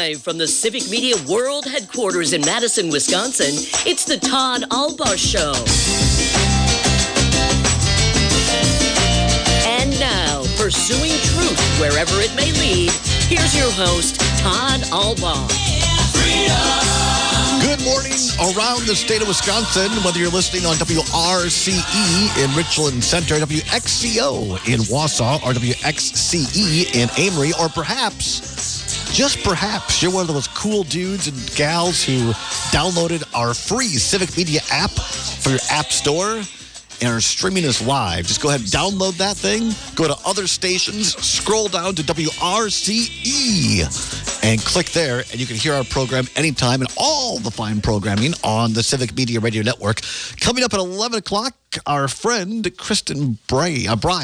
Live from the Civic Media World Headquarters in Madison, Wisconsin, it's the Todd Albaugh Show. And now, pursuing truth wherever it may lead, here's your host, Todd Albaugh. Good morning around the state of Wisconsin, whether you're listening on WRCE in Richland Center, WXCO in Wausau, or WXCE in Amory, or perhaps, just perhaps, you're one of those cool dudes and gals who downloaded our free Civic Media app for your app store and are streaming us live. Just go ahead and download that thing, go to other stations, scroll down to WRCE, and click there, and you can hear our program anytime and all the fine programming on the Civic Media Radio Network. Coming up at 11 o'clock, our friend Kristen Bry,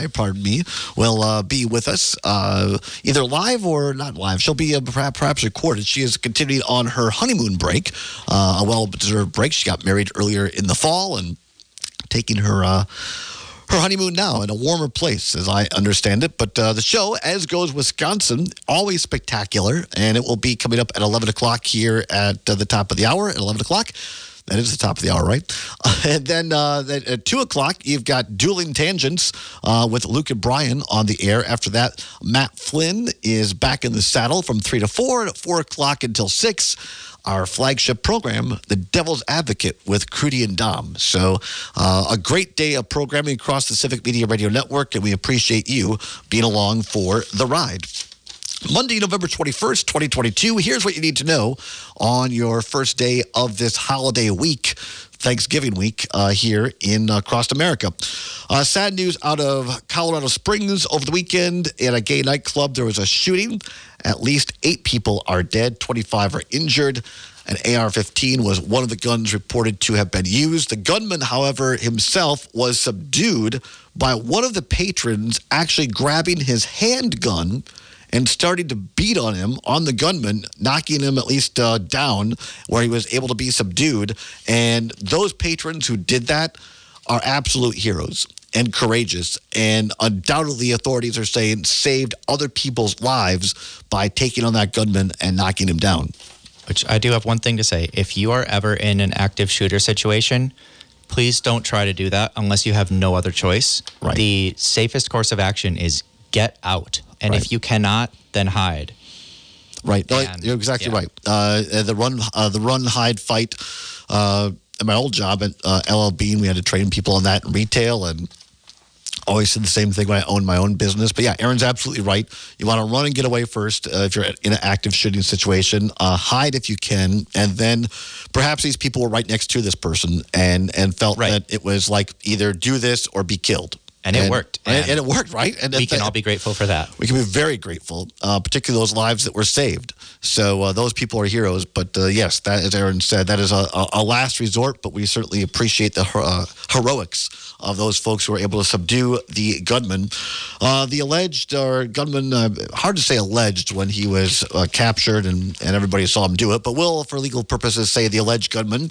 will be with us, either live or not live. She'll be perhaps recorded. She is continuing on her honeymoon break, a well-deserved break. She got married earlier in the fall and taking her honeymoon now in a warmer place, as I understand it. But the show, as goes Wisconsin, always spectacular, and it will be coming up at 11 o'clock here at the top of the hour, at 11 o'clock. That is the top of the hour, right? And then at 2 o'clock, you've got Dueling Tangents with Luke and Brian on the air. After that, Matt Flynn is back in the saddle from 3 to 4, and at 4 o'clock until 6, our flagship program, The Devil's Advocate with Crudy and Dom. So a great day of programming across the Civic Media Radio Network, and we appreciate you being along for the ride. Monday, November 21st, 2022. Here's what you need to know on your first day of this holiday week, Thanksgiving week, here in across America. Sad news out of Colorado Springs over the weekend. At a gay nightclub, there was a shooting. At least 8 people are dead, 25 are injured. An AR-15 was one of the guns reported to have been used. The gunman, however, himself was subdued by one of the patrons actually grabbing his handgun and starting to beat on him, on the gunman, knocking him at least down, where he was able to be subdued. And those patrons who did that are absolute heroes and courageous, and undoubtedly authorities are saying saved other people's lives by taking on that gunman and knocking him down. Which I do have one thing to say. If you are ever in an active shooter situation, please don't try to do that unless you have no other choice. Right. The safest course of action is get out. And if you cannot, then hide. Right. No, you're exactly right. The run, hide, fight. At my old job at LL Bean, we had to train people on that in retail, and always said the same thing when I owned my own business. But yeah, Aaron's absolutely right. You want to run and get away first if you're in an active shooting situation. Hide if you can, and then perhaps these people were right next to this person and felt that it was like either do this or be killed. And it worked. And it worked, right? And we can all be grateful for that. We can be very grateful, particularly those lives that were saved. So those people are heroes. But yes, that, as Aaron said, that is a last resort. But we certainly appreciate the heroics of those folks who were able to subdue the gunman. The alleged gunman, hard to say alleged when he was captured and everybody saw him do it. But we'll, for legal purposes, say the alleged gunman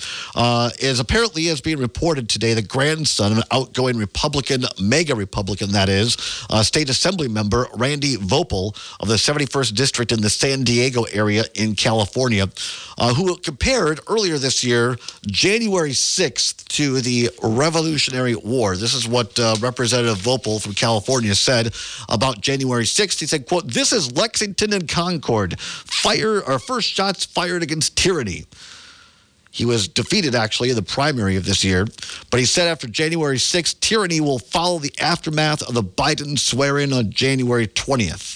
is apparently, as being reported today, the grandson of an outgoing Republican, mega Republican that is, State Assembly member Randy Vopel of the 71st District in the San Diego area in California, who compared earlier this year, January 6th, to the Revolutionary War. This is what Representative Vopel from California said about January 6th. He said, quote, "This is Lexington and Concord. First shots fired against tyranny." He was defeated, actually, in the primary of this year. But he said after January 6th, tyranny will follow the aftermath of the Biden swearing on January 20th.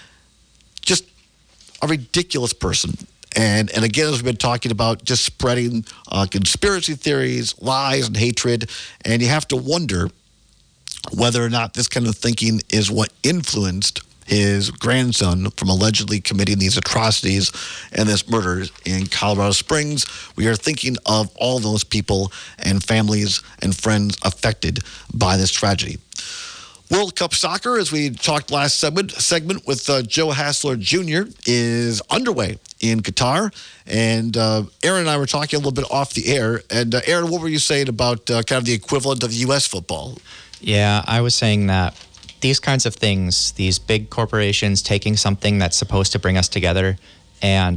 Just a ridiculous person. And again, as we've been talking about, just spreading conspiracy theories, lies, and hatred. And you have to wonder whether or not this kind of thinking is what influenced his grandson from allegedly committing these atrocities and this murder in Colorado Springs. We are thinking of all those people and families and friends affected by this tragedy. World Cup Soccer, as we talked last segment with Joe Hassler Jr., is underway in Qatar. And Aaron and I were talking a little bit off the air. And Aaron, what were you saying about kind of the equivalent of U.S. football? Yeah, I was saying that these kinds of things, these big corporations taking something that's supposed to bring us together and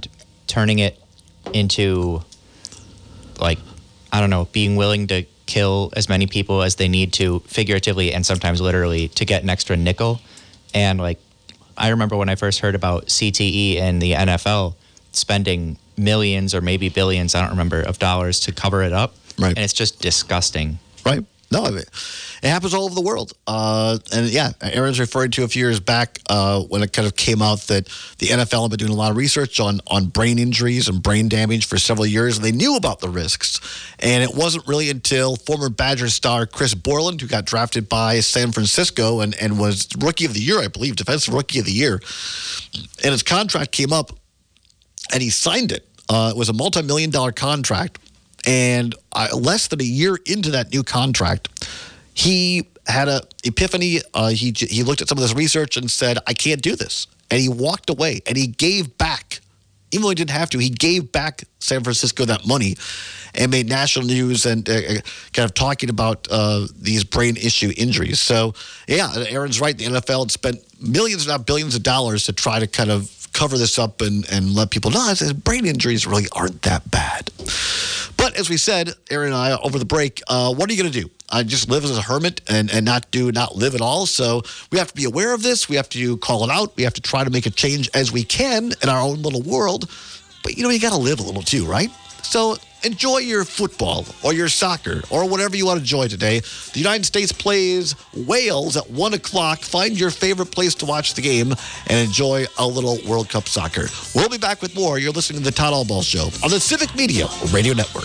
turning it into, like, I don't know, being willing to kill as many people as they need to, figuratively and sometimes literally, to get an extra nickel. And, like, I remember when I first heard about CTE and the NFL spending millions or maybe billions, I don't remember, of dollars to cover it up. Right. And it's just disgusting. Right. No, I mean, it happens all over the world. And yeah, Aaron's referring to a few years back when it kind of came out that the NFL had been doing a lot of research on brain injuries and brain damage for several years, and they knew about the risks. And it wasn't really until former Badgers star Chris Borland, who got drafted by San Francisco and was Rookie of the Year, I believe, Defensive Rookie of the Year, and his contract came up, and he signed it. It was a multi-million-dollar contract. And less than a year into that new contract, he had an epiphany. He looked at some of this research and said, I can't do this. And he walked away, and he gave back. Even though he didn't have to, he gave back San Francisco that money and made national news and kind of talking about these brain issue injuries. So, yeah, Aaron's right. The NFL had spent millions, not billions of dollars to try to kind of cover this up and let people know that brain injuries really aren't that bad. But as we said, Aaron and I, over the break, what are you going to do? Just live as a hermit and not live at all? So we have to be aware of this. We have to call it out. We have to try to make a change as we can in our own little world. But, you got to live a little too, right? So enjoy your football or your soccer or whatever you want to enjoy today. The United States plays Wales at 1 o'clock. Find your favorite place to watch the game and enjoy a little World Cup soccer. We'll be back with more. You're listening to the Todd Allball Show on the Civic Media Radio Network.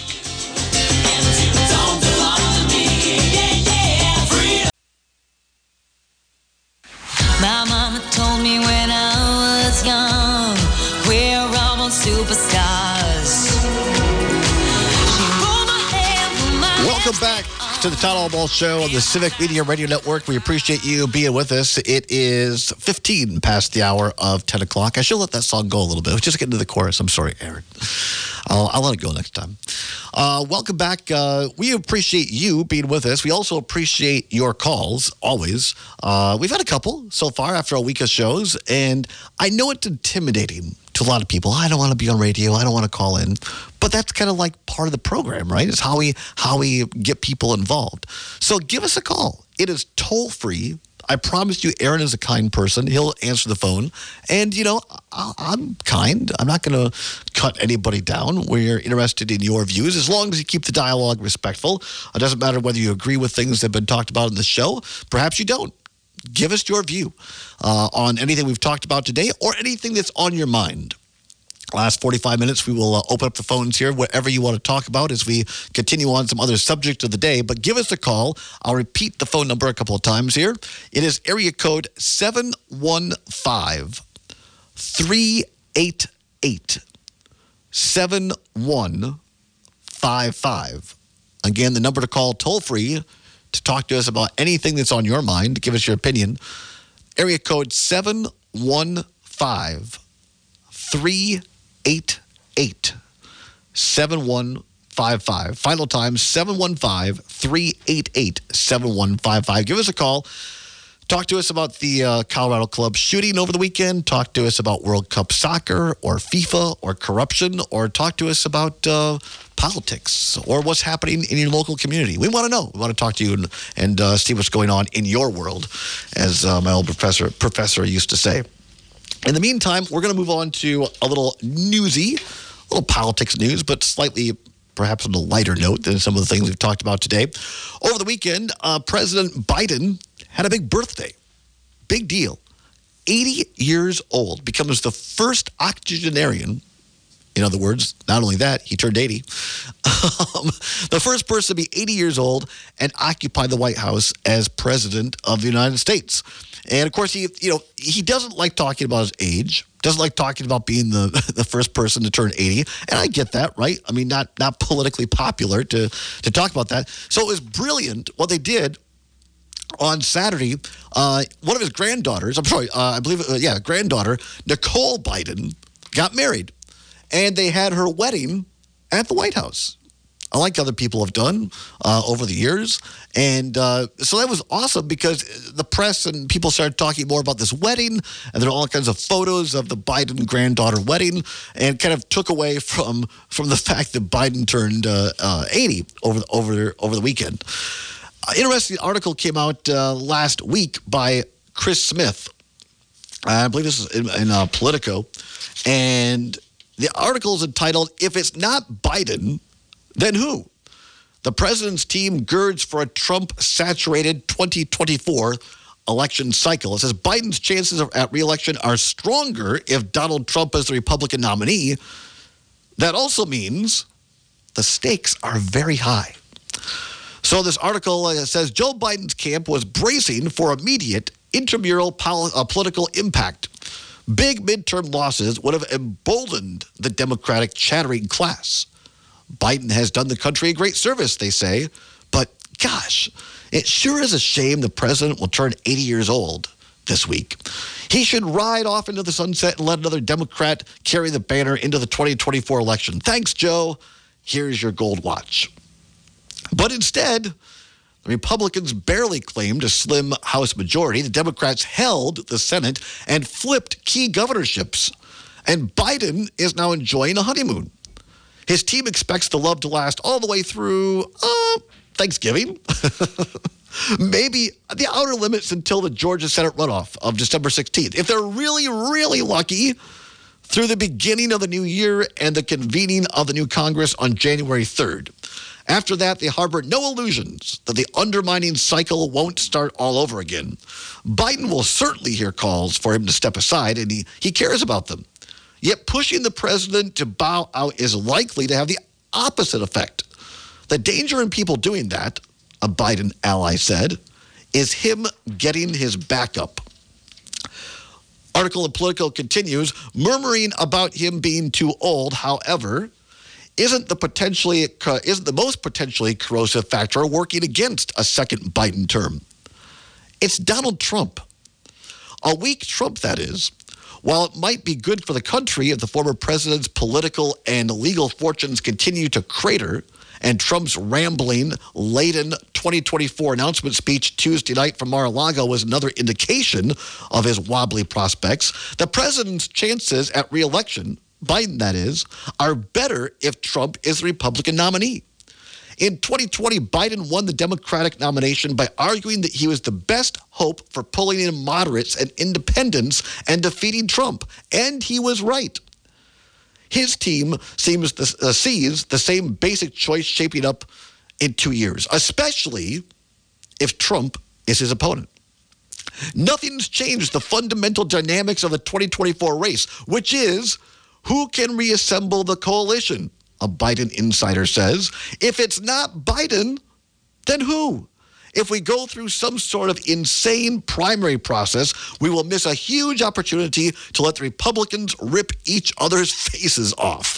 My mama told me when I was young, we're all superstars. Welcome back to the Todd Allball Show on the Civic Media Radio Network. We appreciate you being with us. It is 15 past the hour of 10 o'clock. I should let that song go a little bit. Just get into the chorus. I'm sorry, Aaron. I'll let it go next time. Welcome back. We appreciate you being with us. We also appreciate your calls, always. We've had a couple so far after a week of shows, and I know it's intimidating to a lot of people. I don't want to be on radio. I don't want to call in. But that's kind of like part of the program, right? It's how we get people involved. So give us a call. It is toll free. I promise you, Aaron is a kind person. He'll answer the phone. And, I'm kind. I'm not going to cut anybody down. We're interested in your views as long as you keep the dialogue respectful. It doesn't matter whether you agree with things that have been talked about in the show. Perhaps you don't. Give us your view on anything we've talked about today or anything that's on your mind. Last 45 minutes, we will open up the phones here, whatever you want to talk about as we continue on some other subject of the day. But give us a call. I'll repeat the phone number a couple of times here. It is area code 715-388-7155. Again, the number to call toll free to talk to us about anything that's on your mind, to give us your opinion. Area code 715-388-7155. Final time, 715-388-7155. Give us a call. Talk to us about the Colorado Club shooting over the weekend. Talk to us about World Cup soccer or FIFA or corruption, or talk to us about politics or what's happening in your local community. We want to know. We want to talk to you and see what's going on in your world, as my old professor used to say. In the meantime, we're going to move on to a little newsy, a little politics news, but slightly perhaps on a lighter note than some of the things we've talked about today. Over the weekend, President Biden had a big birthday. Big deal. 80 years old. Becomes the first octogenarian. In other words, not only that, he turned 80. The first person to be 80 years old and occupy the White House as president of the United States. And of course, he doesn't like talking about his age. Doesn't like talking about being the first person to turn 80. And I get that, right? I mean, not politically popular to talk about that. So it was brilliant what they did on Saturday. One of his granddaughters, granddaughter, Nicole Biden, got married. And they had her wedding at the White House. unlike other people have done over the years. And so that was awesome because the press and people started talking more about this wedding, and there are all kinds of photos of the Biden granddaughter wedding, and kind of took away from the fact that Biden turned 80 over the weekend. Interesting article came out last week by Chris Smith. I believe this is in Politico. And the article is entitled, "If It's Not Biden, Then Who?" The president's team girds for a Trump-saturated 2024 election cycle. It says Biden's chances at re-election are stronger if Donald Trump is the Republican nominee. That also means the stakes are very high. So this article says Joe Biden's camp was bracing for immediate intramural political impact. Big midterm losses would have emboldened the Democratic chattering class. Biden has done the country a great service, they say. But gosh, it sure is a shame the president will turn 80 years old this week. He should ride off into the sunset and let another Democrat carry the banner into the 2024 election. Thanks, Joe. Here's your gold watch. But instead, the Republicans barely claimed a slim House majority. The Democrats held the Senate and flipped key governorships. And Biden is now enjoying a honeymoon. His team expects the love to last all the way through Thanksgiving. Maybe the outer limits until the Georgia Senate runoff of December 16th. If they're really, really lucky, through the beginning of the new year and the convening of the new Congress on January 3rd. After that, they harbor no illusions that the undermining cycle won't start all over again. Biden will certainly hear calls for him to step aside, and he cares about them. Yet pushing the president to bow out is likely to have the opposite effect. The danger in people doing that, a Biden ally said, is him getting his back up. Article in Politico continues, murmuring about him being too old, however, isn't the most potentially corrosive factor working against a second Biden term. It's Donald Trump. A weak Trump, that is. While it might be good for the country if the former president's political and legal fortunes continue to crater, and Trump's rambling, laden 2024 announcement speech Tuesday night from Mar-a-Lago was another indication of his wobbly prospects, the president's chances at re-election, Biden that is, are better if Trump is the Republican nominee. In 2020, Biden won the Democratic nomination by arguing that he was the best hope for pulling in moderates and independents and defeating Trump. And he was right. His team sees the same basic choice shaping up in 2 years, especially if Trump is his opponent. Nothing's changed the fundamental dynamics of the 2024 race, which is who can reassemble the coalition, a Biden insider says. If it's not Biden, then who? If we go through some sort of insane primary process, we will miss a huge opportunity to let the Republicans rip each other's faces off.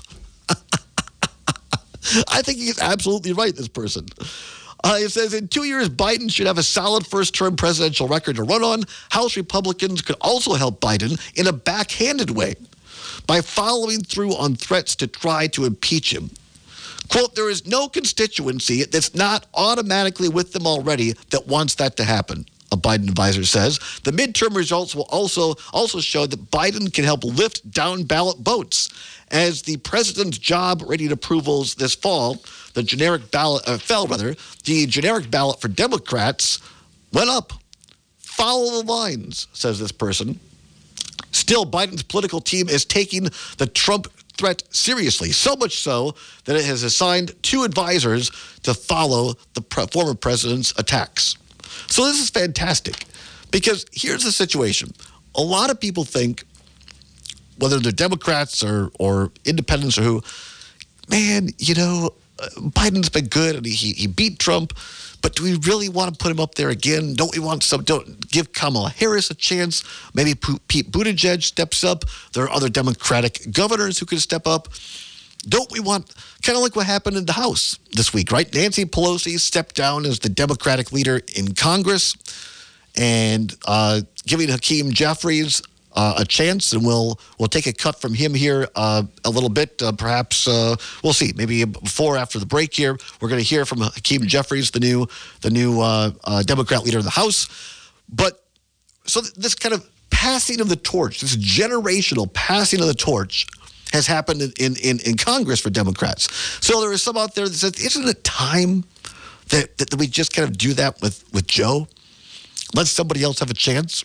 I think he's absolutely right, this person. It says, in 2 years, Biden should have a solid first-term presidential record to run on. House Republicans could also help Biden in a backhanded way by following through on threats to try to impeach him. Quote, there is no constituency that's not automatically with them already that wants that to happen, a Biden advisor says. The midterm results will also show that Biden can help lift down ballot votes. As the president's job rating approvals this fall, the generic ballot the generic ballot for Democrats went up. Follow the lines, says this person. Still, Biden's political team is taking the Trump threat seriously, so much so that it has assigned 2 advisors to follow the former president's attacks. So this is fantastic because here's the situation. A lot of people think, whether they're Democrats or independents or who, man, Biden's been good and he beat Trump, but do we really want to put him up there again? Don't give Kamala Harris a chance? Maybe Pete Buttigieg steps up. There are other Democratic governors who could step up. Don't we want, kind of like what happened in the House this week, right? Nancy Pelosi stepped down as the Democratic leader in Congress and giving Hakeem Jeffries a chance, and we'll take a cut from him here a little bit. Perhaps we'll see. Maybe before or after the break here, we're going to hear from Hakeem Jeffries, the new Democrat leader of the House. But so this kind of passing of the torch, this generational passing of the torch, has happened in Congress for Democrats. So there is some out there that says, isn't it time that we just kind of do that with Joe? Let somebody else have a chance?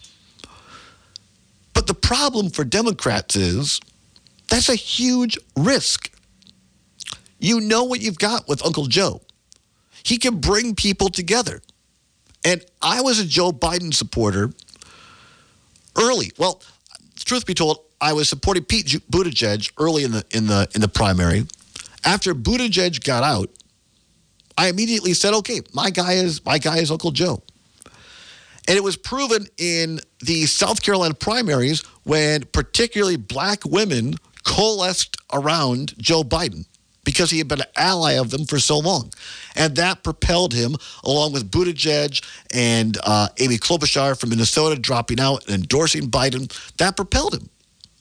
But the problem for Democrats is that's a huge risk. You know what you've got with Uncle Joe. He can bring people together. And I was a Joe Biden supporter early. Well, truth be told, I was supporting Pete Buttigieg early in the primary. After Buttigieg got out, I immediately said, okay, my guy is Uncle Joe. And it was proven in the South Carolina primaries when particularly black women coalesced around Joe Biden because he had been an ally of them for so long. And that propelled him, along with Buttigieg and Amy Klobuchar from Minnesota dropping out and endorsing Biden. That propelled him.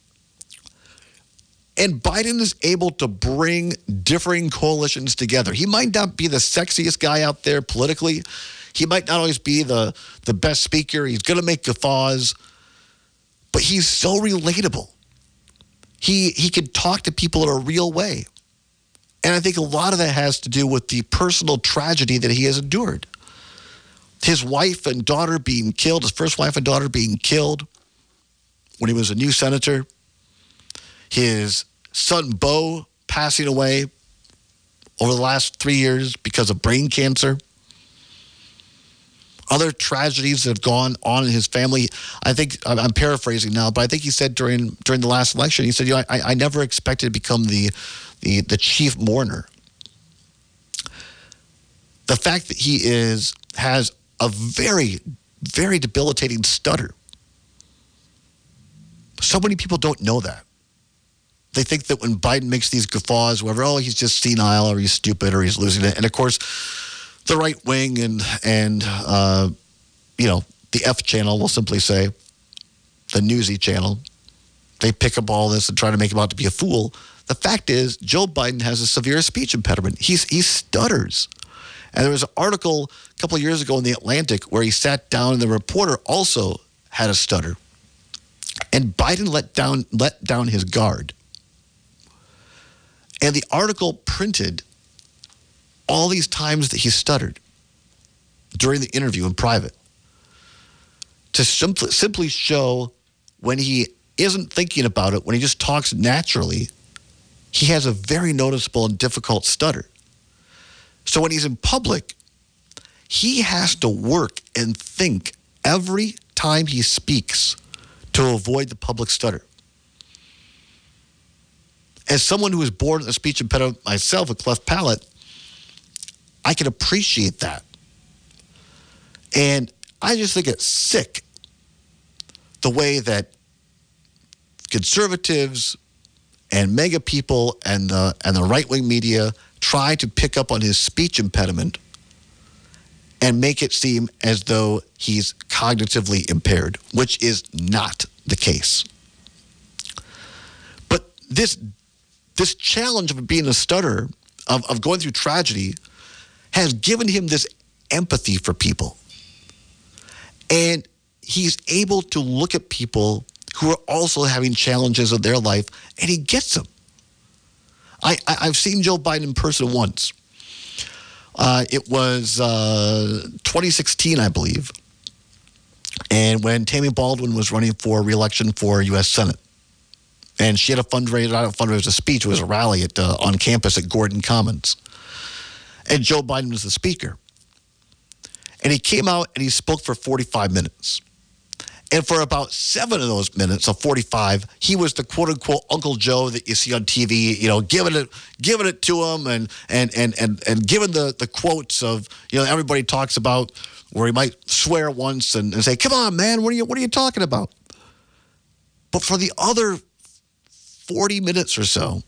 And Biden is able to bring differing coalitions together. He might not be the sexiest guy out there politically. He might not always be the best speaker. He's going to make guffaws. But he's so relatable. He can talk to people in a real way. And I think a lot of that has to do with the personal tragedy that he has endured. His wife and daughter being killed, his first wife and daughter being killed when he was a new senator. His son, Beau, passing away over the last 3 years because of brain cancer. Other tragedies that have gone on in his family. I think, I'm paraphrasing now, but I think he said during the last election, he said, I never expected to become the chief mourner. The fact that he has a very, very debilitating stutter. So many people don't know that. They think that when Biden makes these guffaws, whatever, he's just senile or he's stupid or he's losing it. And of course, the right wing and the F channel will simply say, the Newsy channel, they pick up all this and try to make him out to be a fool. The fact is, Joe Biden has a severe speech impediment. He stutters. And there was an article a couple of years ago in The Atlantic where he sat down and the reporter also had a stutter. And Biden let down his guard. And the article printed all these times that he stuttered during the interview in private to simply show when he isn't thinking about it, when he just talks naturally, he has a very noticeable and difficult stutter. So when he's in public, he has to work and think every time he speaks to avoid the public stutter. As someone who was born with a speech impediment myself, a cleft palate, I can appreciate that. And I just think it's sick the way that conservatives and mega people and the right-wing media try to pick up on his speech impediment and make it seem as though he's cognitively impaired, which is not the case. But this challenge of being a stutterer, of going through tragedy, has given him this empathy for people. And he's able to look at people who are also having challenges of their life, and he gets them. I've seen Joe Biden in person once. It was 2016, I believe, and when Tammy Baldwin was running for re-election for U.S. Senate. And she had a fundraiser, not a fundraiser, a speech. It was a rally on campus at Gordon Commons. And Joe Biden was the speaker. And he came out and he spoke for 45 minutes. And for about 7 of those minutes, of 45, he was the quote-unquote Uncle Joe that you see on TV, giving it to him and giving the quotes of, everybody talks about where he might swear once and say, come on, man, what are you talking about? But for the other 40 minutes or so,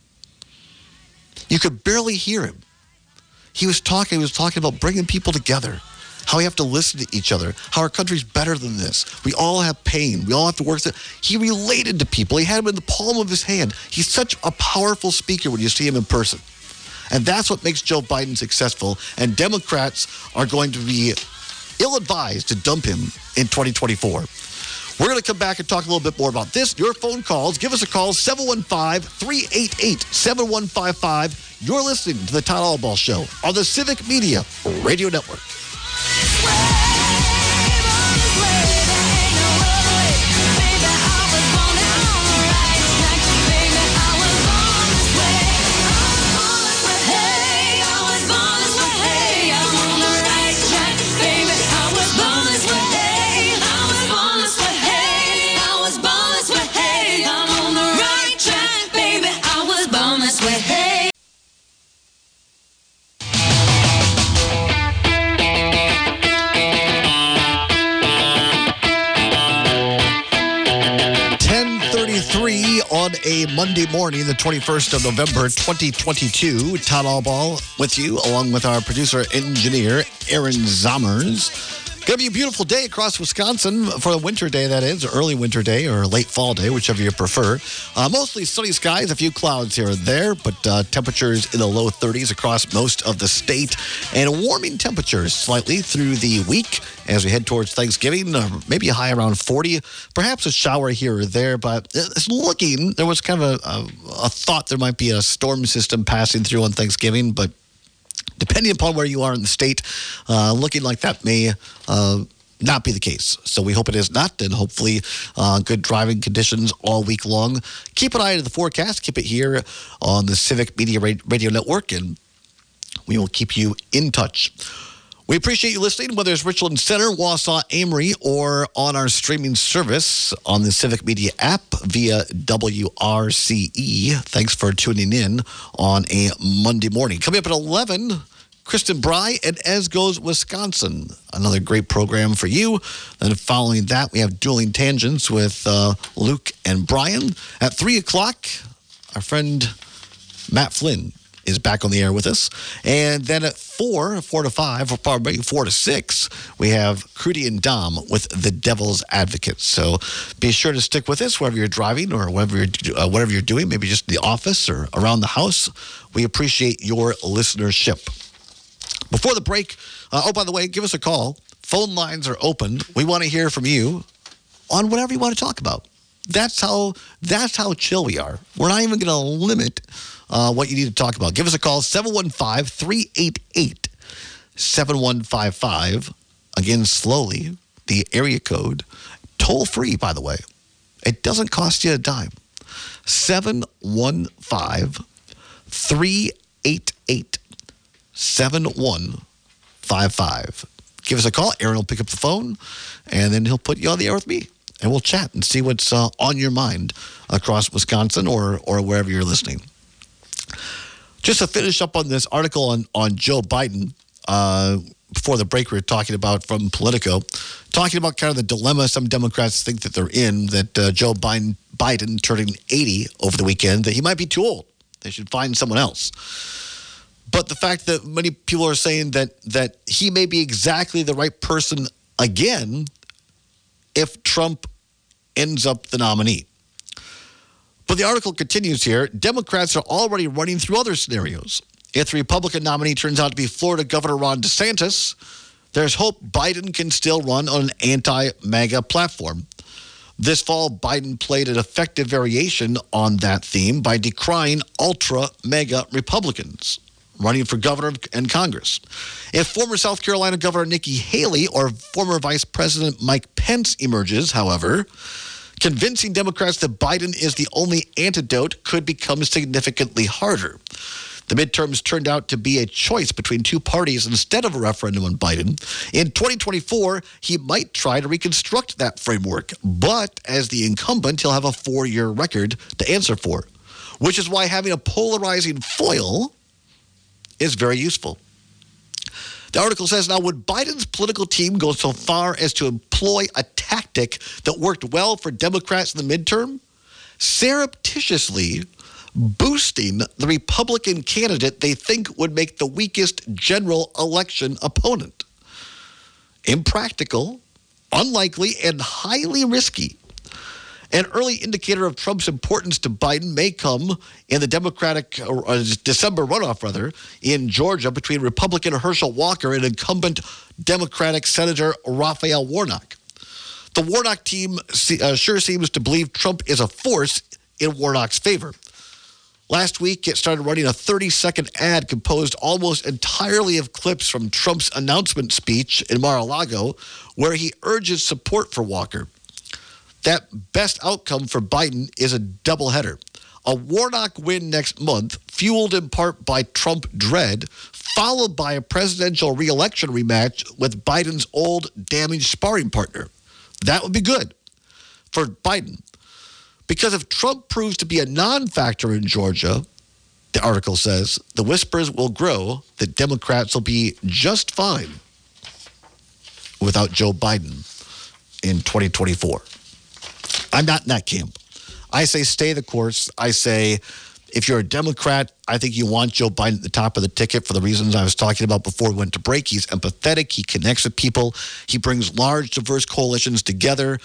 you could barely hear him. He was talking about bringing people together how we have to listen to each other, how our country's better than this. We all have pain. We all have to work. He related to people. He had them in the palm of his hand. He's such a powerful speaker when you see him in person. And that's what makes Joe Biden successful. And Democrats are going to be ill-advised to dump him in 2024. We're going to come back and talk a little bit more about this. Your phone calls. Give us a call, 715-388-7155. You're listening to the Todd Albaugh Show on the Civic Media Radio Network. On a Monday morning, the 21st of November, 2022, Todd Albaugh with you, along with our producer engineer, Aaron Zommers. Going to be a beautiful day across Wisconsin for a winter day, that is, or early winter day or late fall day, whichever you prefer. Mostly sunny skies, a few clouds here and there, but temperatures in the low 30s across most of the state, and warming temperatures slightly through the week as we head towards Thanksgiving, maybe a high around 40, perhaps a shower here or there, but it's looking, there was kind of a thought there might be a storm system passing through on Thanksgiving, but depending upon where you are in the state, looking like that may not be the case. So we hope it is not, and hopefully good driving conditions all week long. Keep an eye on the forecast. Keep it here on the Civic Media Radio Network, and we will keep you in touch. We appreciate you listening, whether it's Richland Center, Wausau, Amory, or on our streaming service on the Civic Media app via WRCE. Thanks for tuning in on a Monday morning. Coming up at 11, Kristen Bry and As Goes Wisconsin. Another great program for you. Then following that, we have Dueling Tangents with Luke and Brian. At 3 o'clock, our friend Matt Flynn is back on the air with us. And then at 4 to 5, or probably 4 to 6, we have Crudy and Dom with The Devil's Advocate. So be sure to stick with us wherever you're driving or whatever you're doing, maybe just in the office or around the house. We appreciate your listenership. Before the break, by the way, give us a call. Phone lines are open. We want to hear from you on whatever you want to talk about. That's how chill we are. We're not even going to limit what you need to talk about. Give us a call, 715-388-7155. Again, slowly, the area code, toll free, by the way. It doesn't cost you a dime. 715-388-7155. Give us a call. Aaron will pick up the phone, and then he'll put you on the air with me. And we'll chat and see what's on your mind across Wisconsin or wherever you're listening. Just to finish up on this article on Joe Biden, before the break we were talking about from Politico, talking about kind of the dilemma some Democrats think that they're in, that Joe Biden turning 80 over the weekend, that he might be too old. They should find someone else. But the fact that many people are saying that he may be exactly the right person again if Trump ends up the nominee. But the article continues here. Democrats are already running through other scenarios. If the Republican nominee turns out to be Florida Governor Ron DeSantis, there's hope Biden can still run on an anti-MAGA platform. This fall, Biden played an effective variation on that theme by decrying ultra-MAGA Republicans running for governor and Congress. If former South Carolina Governor Nikki Haley or former Vice President Mike Pence emerges, however, convincing Democrats that Biden is the only antidote could become significantly harder. The midterms turned out to be a choice between two parties instead of a referendum on Biden. In 2024, he might try to reconstruct that framework, but as the incumbent, he'll have a 4-year record to answer for, which is why having a polarizing foil is very useful. The article says, now, would Biden's political team go so far as to employ a tactic that worked well for Democrats in the midterm? Surreptitiously boosting the Republican candidate they think would make the weakest general election opponent. impractical, unlikely, and highly risky. An early indicator of Trump's importance to Biden may come in the Democratic December runoff, in Georgia between Republican Herschel Walker and incumbent Democratic Senator Raphael Warnock. The Warnock team sure seems to believe Trump is a force in Warnock's favor. Last week, it started running a 30-second ad composed almost entirely of clips from Trump's announcement speech in Mar-a-Lago, where he urges support for Walker. That best outcome for Biden is a doubleheader. A Warnock win next month, fueled in part by Trump dread, followed by a presidential re-election rematch with Biden's old damaged sparring partner. That would be good for Biden. Because if Trump proves to be a non-factor in Georgia, the article says, the whispers will grow that Democrats will be just fine without Joe Biden in 2024. I'm not in that camp. I say stay the course. I say if you're a Democrat, I think you want Joe Biden at the top of the ticket for the reasons I was talking about before we went to break. He's empathetic. He connects with people. He brings large, diverse coalitions together.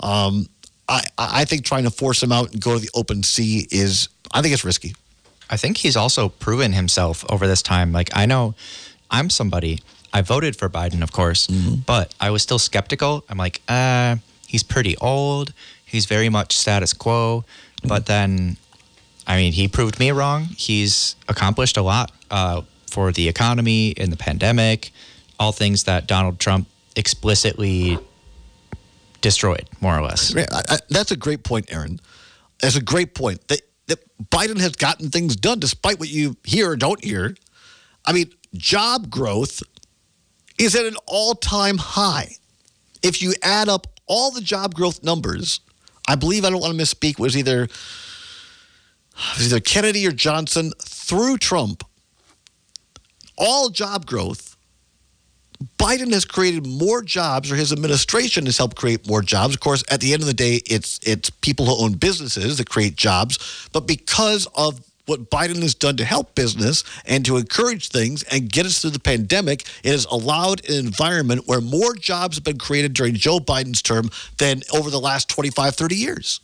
I think trying to force him out and go to the open sea I think it's risky. I think he's also proven himself over this time. Like, I know I'm somebody, I voted for Biden, of course, but I was still skeptical. I'm like, he's pretty old. He's very much status quo. But then, I mean, he proved me wrong. He's accomplished a lot for the economy in the pandemic, all things that Donald Trump explicitly destroyed, more or less. That's a great point, Aaron. That's a great point. That Biden has gotten things done despite what you hear or don't hear. I mean, job growth is at an all-time high. If you add up all the job growth numbers, I believe, I don't want to misspeak, it was either Kennedy or Johnson through Trump, all job growth, Biden has created more jobs, or his administration has helped create more jobs. Of course, at the end of the day, it's people who own businesses that create jobs. But because of what Biden has done to help business and to encourage things and get us through the pandemic, it has allowed an environment where more jobs have been created during Joe Biden's term than over the last 25, 30 years.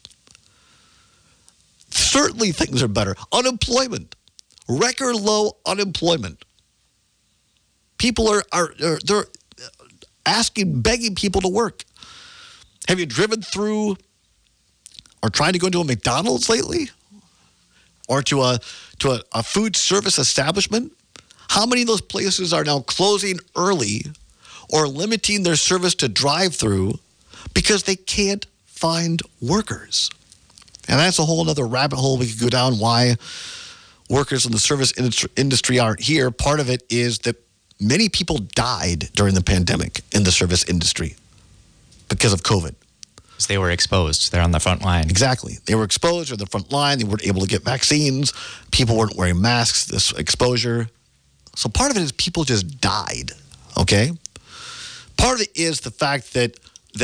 Certainly things are better. Unemployment, record low unemployment. People they're begging people to work. Have you driven through or tried to go into a McDonald's lately? Or to a food service establishment? How many of those places are now closing early or limiting their service to drive-through because they can't find workers? And that's a whole other rabbit hole we could go down, why workers in the service industry aren't here. Part of it is that many people died during the pandemic in the service industry because of COVID. Because they were exposed. They're on the front line. Exactly. They were exposed. They're on the front line. They weren't able to get vaccines. People weren't wearing masks, this exposure. So part of it is people just died, okay? Part of it is the fact that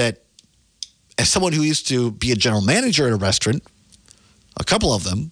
as someone who used to be a general manager at a restaurant, a couple of them,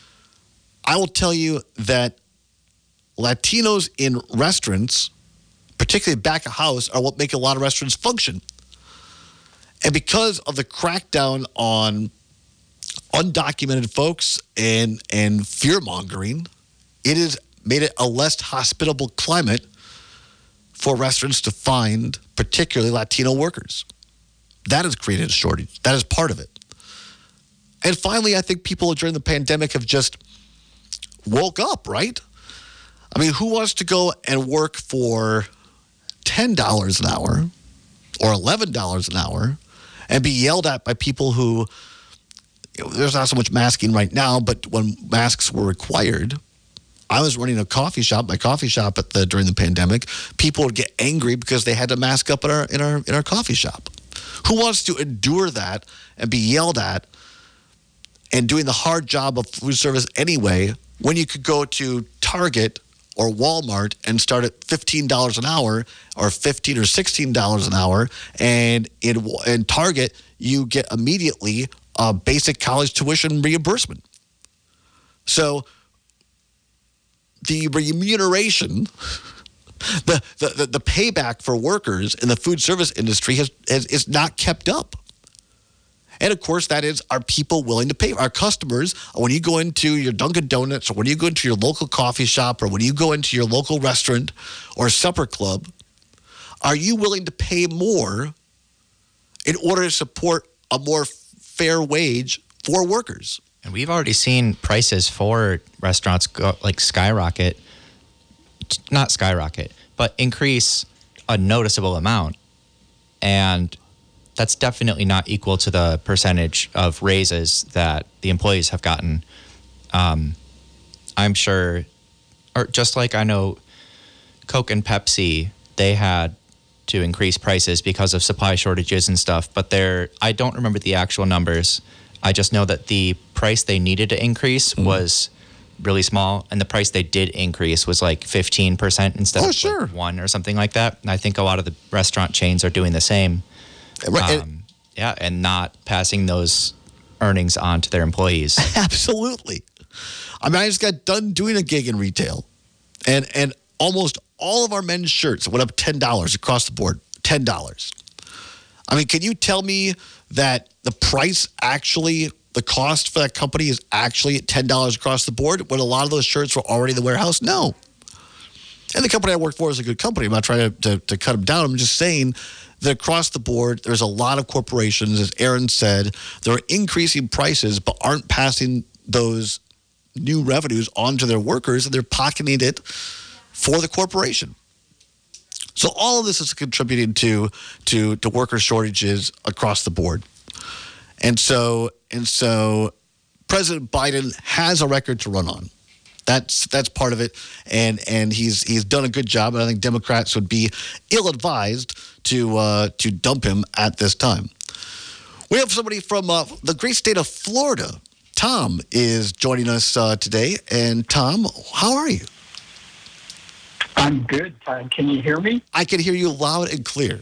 I will tell you that Latinos in restaurants, particularly back of house, are what make a lot of restaurants function. And because of the crackdown on undocumented folks and fear-mongering, it has made it a less hospitable climate for restaurants to find particularly Latino workers. That has created a shortage. That is part of it. And finally, I think people during the pandemic have just woke up, right? I mean, who wants to go and work for $10 an hour or $11 an hour and be yelled at by people who, there's not so much masking right now, but when masks were required, I was running my coffee shop during the pandemic. People would get angry because they had to mask up in our coffee shop. Who wants to endure that and be yelled at and doing the hard job of food service anyway when you could go to Target or Walmart and start at $15 an hour or $15 or $16 an hour, and in Target you get immediately a basic college tuition reimbursement. So the remuneration The payback for workers in the food service industry is not kept up. And of course, that is, are people willing to pay? Our customers, when you go into your Dunkin' Donuts or when you go into your local coffee shop or when you go into your local restaurant or supper club, are you willing to pay more in order to support a more fair wage for workers? And we've already seen prices for restaurants go, like skyrocket, not skyrocket, but increase a noticeable amount. And that's definitely not equal to the percentage of raises that the employees have gotten. I'm sure, or just like I know Coke and Pepsi, they had to increase prices because of supply shortages and stuff, but I don't remember the actual numbers. I just know that the price they needed to increase was really small, and the price they did increase was like 15% instead of like 1 or something like that. And I think a lot of the restaurant chains are doing the same. Right. And not passing those earnings on to their employees. Absolutely. I mean, I just got done doing a gig in retail, and almost all of our men's shirts went up $10 across the board. $10. I mean, can you tell me that the price actually, the cost for that company is actually at $10 across the board when a lot of those shirts were already in the warehouse? No. And the company I work for is a good company. I'm not trying to cut them down. I'm just saying that across the board, there's a lot of corporations, as Aaron said, they're increasing prices but aren't passing those new revenues on to their workers, and they're pocketing it for the corporation. So all of this is contributing to worker shortages across the board. And so President Biden has a record to run on. That's part of it, and he's done a good job. And I think Democrats would be ill-advised to dump him at this time. We have somebody from the great state of Florida. Tom is joining us today. And Tom, how are you? I'm good. Can you hear me? I can hear you loud and clear.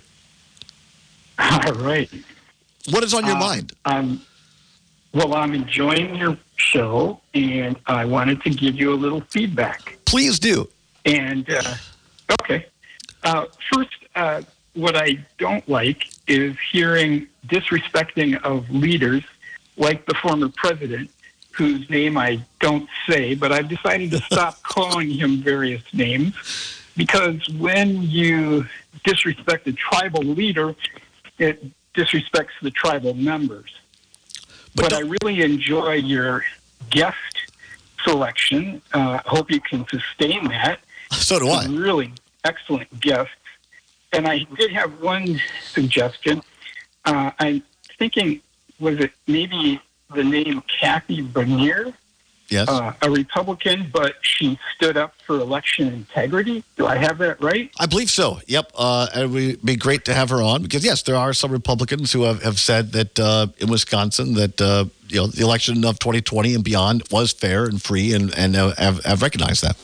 All right. What is on your mind? Well, I'm enjoying your show, and I wanted to give you a little feedback. Please do. And, okay. First, what I don't like is hearing disrespecting of leaders like the former president, whose name I don't say, but I've decided to stop calling him various names, because when you disrespect a tribal leader, it disrespects the tribal members. But I really enjoy your guest selection. Hope you can sustain that. So do I. Really excellent guests. And I did have one suggestion. I'm thinking, was it maybe the name Kathy Bernier? Yes. A Republican, but she stood up for election integrity. Do I have that right? I believe so. Yep. And it would be great to have her on because, yes, there are some Republicans who have said that in Wisconsin that the election of 2020 and beyond was fair and free and have recognized that.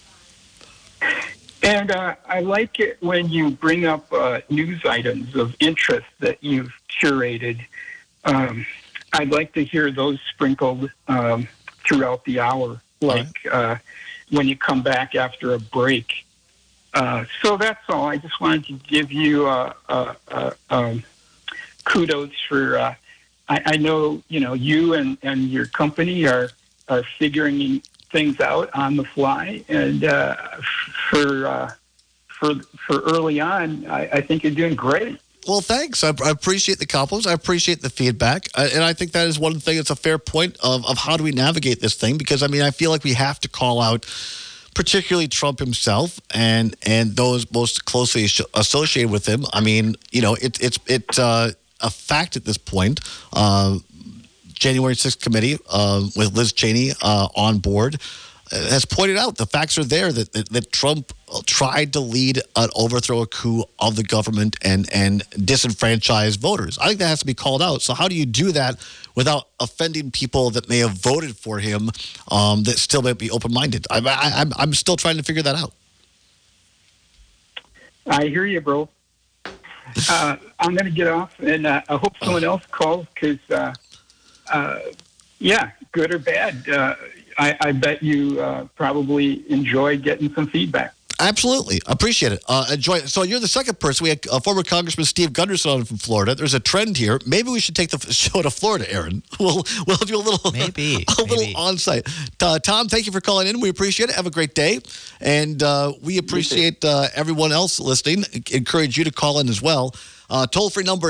And I like it when you bring up news items of interest that you've curated. I'd like to hear those sprinkled throughout the hour, like when you come back after a break. So that's all. I just wanted to give you kudos for. I know you and your company are figuring things out on the fly, and for early on, I think you're doing great. Well, thanks. I appreciate the compliments. I appreciate the feedback. And I think that is one thing that's a fair point of how do we navigate this thing? Because, I mean, I feel like we have to call out particularly Trump himself and those most closely associated with him. I mean, it's a fact at this point. January 6th committee with Liz Cheney on board has pointed out the facts are there that Trump tried to lead an overthrow, a coup of the government and disenfranchise voters. I think that has to be called out. So how do you do that without offending people that may have voted for him that still might be open-minded? I'm still trying to figure that out. I hear you, bro. I'm going to get off, and I hope someone else calls because, good or bad, I bet you probably enjoy getting some feedback. Absolutely. Appreciate it. Enjoy it. So you're the second person. We had former Congressman Steve Gunderson on from Florida. There's a trend here. Maybe we should take the show to Florida, Aaron. We'll do a little little on-site. Tom, thank you for calling in. We appreciate it. Have a great day. And we appreciate everyone else listening. Encourage you to call in as well. Toll-free number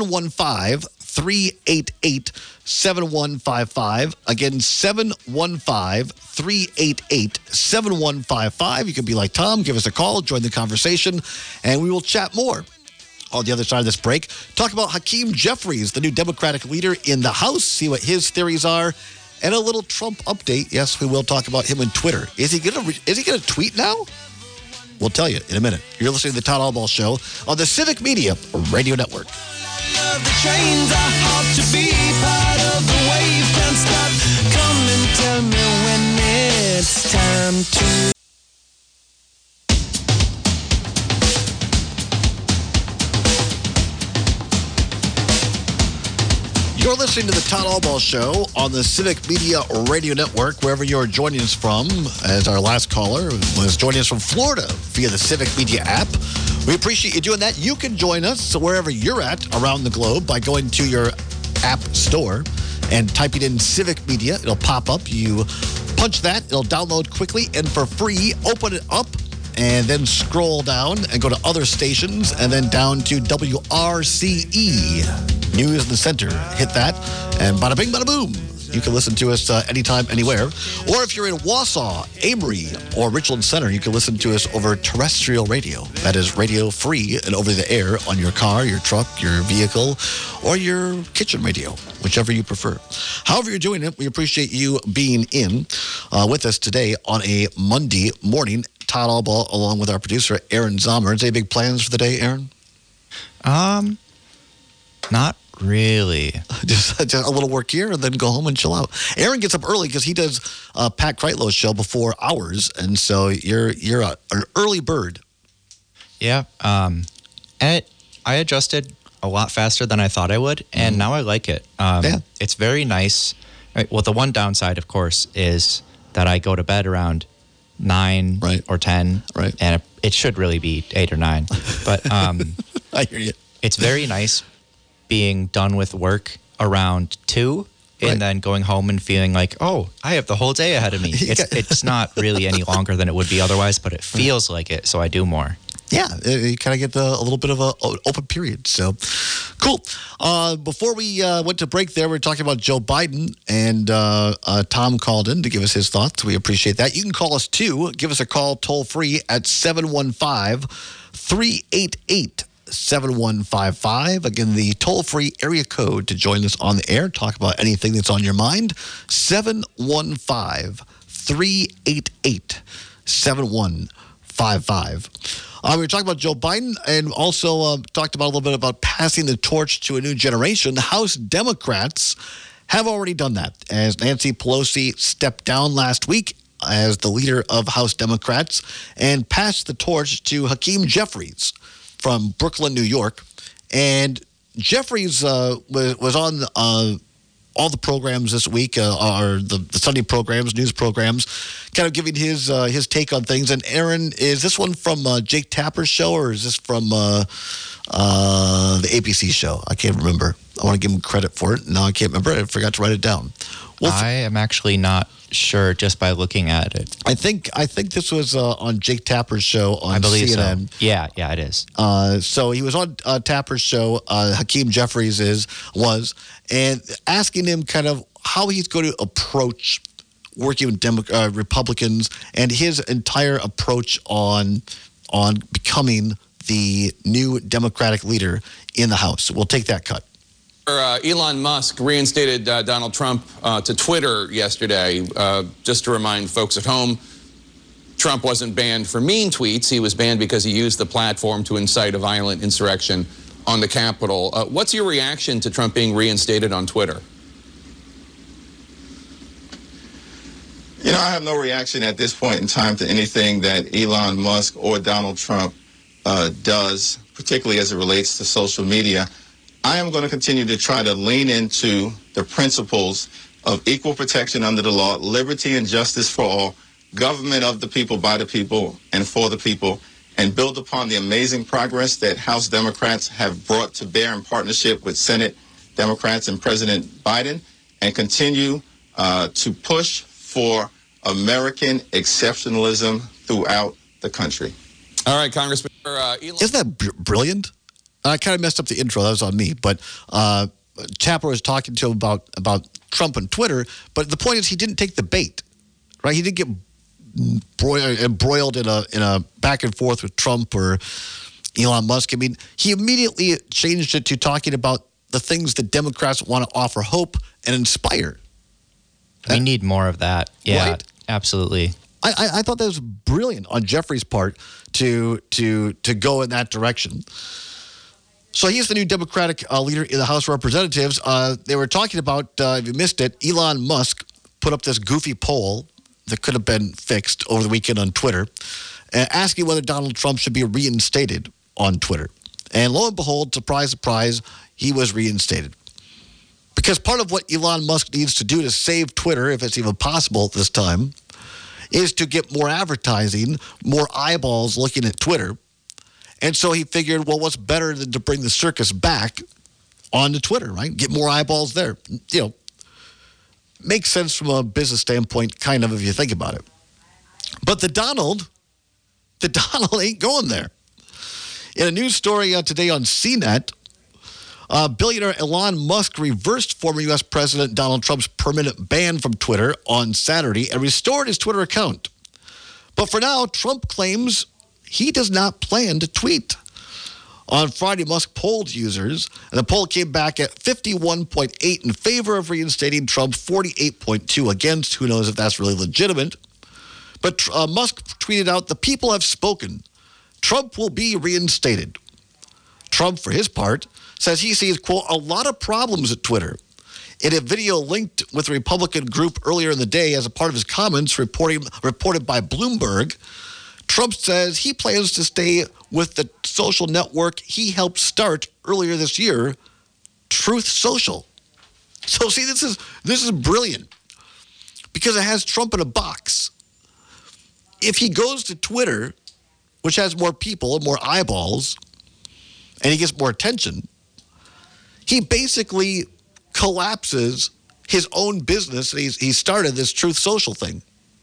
715-388-7155. Again, 715-388-7155. You can be like Tom, give us a call, join the conversation, and we will chat more on the other side of this break. Talk about Hakeem Jeffries, the new Democratic leader in the House, see what his theories are, and a little Trump update. Yes, we will talk about him on Twitter. Is he gonna tweet now? We'll tell you in a minute. You're listening to the Todd Albaugh Show on the Civic Media Radio Network. The trains are hard to be part of the wave. Can't stop. Come and tell me when it's time to. You're listening to the Todd Albaugh Show on the Civic Media Radio Network, wherever you're joining us from. As our last caller was joining us from Florida via the Civic Media app. We appreciate you doing that. You can join us wherever you're at around the globe by going to your app store and typing in Civic Media. It'll pop up. You punch that. It'll download quickly and for free. Open it up and then scroll down and go to other stations and then down to WRCE. News in the Center. Hit that, and bada bing, bada boom. You can listen to us anytime, anywhere. Or if you're in Wausau, Amory, or Richland Center, you can listen to us over terrestrial radio. That is radio free and over the air on your car, your truck, your vehicle, or your kitchen radio, whichever you prefer. However you're doing it, we appreciate you being in with us today on a Monday morning. Todd Albaugh, along with our producer, Aaron Zomer. Any big plans for the day, Aaron? Not really. Just a little work here and then go home and chill out. Aaron gets up early because he does Pat Kreitlow's show before ours, and so you're an early bird. Yeah. And I adjusted a lot faster than I thought I would, and now I like it. It's very nice. Right, well, the one downside, of course, is that I go to bed around 9 or 10, and it should really be 8 or 9. But I hear you. It's very nice being done with work around 2 and then going home and feeling like, oh, I have the whole day ahead of me. It's not really any longer than it would be otherwise, but it feels like it, so I do more. Yeah, you kind of get a little bit of an open period. So, cool. Before we went to break there, we were talking about Joe Biden, and Tom called in to give us his thoughts. We appreciate that. You can call us, too. Give us a call toll-free at 715-388-7155. Again, the toll-free area code to join us on the air. Talk about anything that's on your mind. 715-388-7155. We were talking about Joe Biden and also talked about a little bit about passing the torch to a new generation. House Democrats have already done that, as Nancy Pelosi stepped down last week as the leader of House Democrats and passed the torch to Hakeem Jeffries from Brooklyn, New York. And Jeffries was on all the programs this week, or the Sunday programs, news programs, kind of giving his take on things. And Aaron, is this one from Jake Tapper's show, or is this from the ABC show? I can't remember. I want to give him credit for it. No, I can't remember. I forgot to write it down. Well, I am actually not sure just by looking at it. I think this was on Jake Tapper's show on CNN. So. Yeah, it is. So he was on Tapper's show. Hakeem Jeffries was, and asking him kind of how he's going to approach working with Republicans and his entire approach on becoming the new Democratic leader in the House. We'll take that cut. Elon Musk reinstated Donald Trump to Twitter yesterday. Just to remind folks at home, Trump wasn't banned for mean tweets. He was banned because he used the platform to incite a violent insurrection on the Capitol. What's your reaction to Trump being reinstated on Twitter? You know, I have no reaction at this point in time to anything that Elon Musk or Donald Trump does, particularly as it relates to social media. I am going to continue to try to lean into the principles of equal protection under the law, liberty and justice for all, government of the people, by the people, and for the people, and build upon the amazing progress that House Democrats have brought to bear in partnership with Senate Democrats and President Biden, and continue to push for American exceptionalism throughout the country. All right, Congressman. Elon. Isn't that brilliant? I kind of messed up the intro. That was on me. But Tapper was talking to him about Trump and Twitter. But the point is, he didn't take the bait, right? He didn't get embroiled in a back and forth with Trump or Elon Musk. I mean, he immediately changed it to talking about the things that Democrats want to offer hope and inspire. We need more of that. Yeah, right? Absolutely. I thought that was brilliant on Jeffrey's part to go in that direction. So he's the new Democratic leader in the House of Representatives. They were talking about, if you missed it, Elon Musk put up this goofy poll that could have been fixed over the weekend on Twitter, asking whether Donald Trump should be reinstated on Twitter. And lo and behold, surprise, surprise, he was reinstated. Because part of what Elon Musk needs to do to save Twitter, if it's even possible at this time, is to get more advertising, more eyeballs looking at Twitter. And so he figured, well, what's better than to bring the circus back onto Twitter, right? Get more eyeballs there. You know, makes sense from a business standpoint, kind of, if you think about it. But the Donald ain't going there. In a news story today on CNET, billionaire Elon Musk reversed former U.S. President Donald Trump's permanent ban from Twitter on Saturday and restored his Twitter account. But for now, Trump claims he does not plan to tweet. On Friday, Musk polled users, and the poll came back at 51.8 in favor of reinstating Trump, 48.2 against. Who knows if that's really legitimate? But Musk tweeted out, "The people have spoken. Trump will be reinstated." Trump, for his part, says he sees, quote, "a lot of problems at Twitter." In a video linked with a Republican group earlier in the day as a part of his comments reported by Bloomberg, Trump says he plans to stay with the social network he helped start earlier this year, Truth Social. So see, this is brilliant because it has Trump in a box. If he goes to Twitter, which has more people and more eyeballs, and he gets more attention, he basically collapses his own business. He started this Truth Social thing.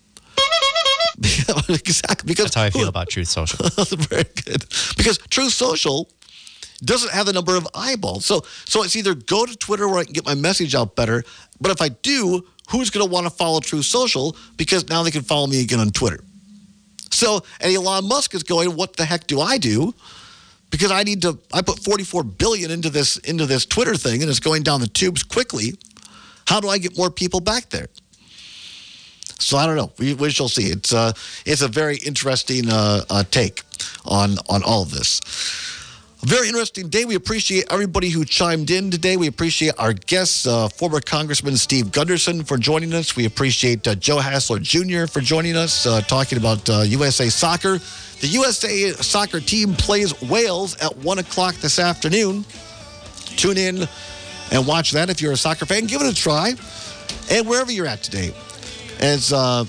Exactly. Because that's how I feel about Truth Social. Very good. Because Truth Social doesn't have the number of eyeballs. So it's either go to Twitter where I can get my message out better, but if I do, who's going to want to follow Truth Social? Because now they can follow me again on Twitter. So, and Elon Musk is going, what the heck do I do? Because I put $44 billion into this Twitter thing, and it's going down the tubes quickly. How do I get more people back there? So I don't know. We shall see. It's a very interesting take on all of this. A very interesting day. We appreciate everybody who chimed in today. We appreciate our guests, former Congressman Steve Gunderson, for joining us. We appreciate Joe Hassler Jr. for joining us, talking about USA Soccer. The USA Soccer team plays Wales at 1 o'clock this afternoon. Tune in and watch that if you're a soccer fan. Give it a try. And wherever you're at today, as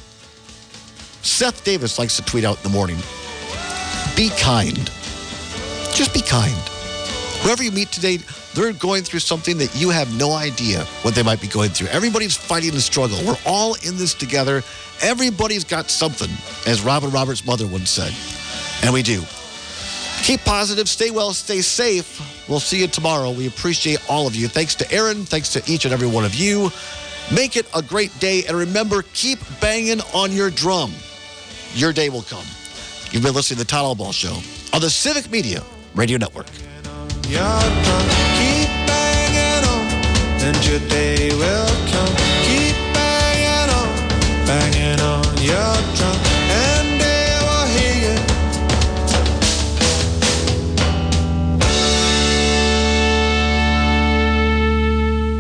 Seth Davis likes to tweet out in the morning, be kind. Just be kind. Whoever you meet today, they're going through something that you have no idea what they might be going through. Everybody's fighting the struggle. We're all in this together. Everybody's got something, as Robin Roberts' mother once said. And we do. Keep positive, stay well, stay safe. We'll see you tomorrow. We appreciate all of you. Thanks to Aaron. Thanks to each and every one of you. Make it a great day. And remember, keep banging on your drum. Your day will come. You've been listening to the Todd Albaugh Show on the Civic Media Radio Network.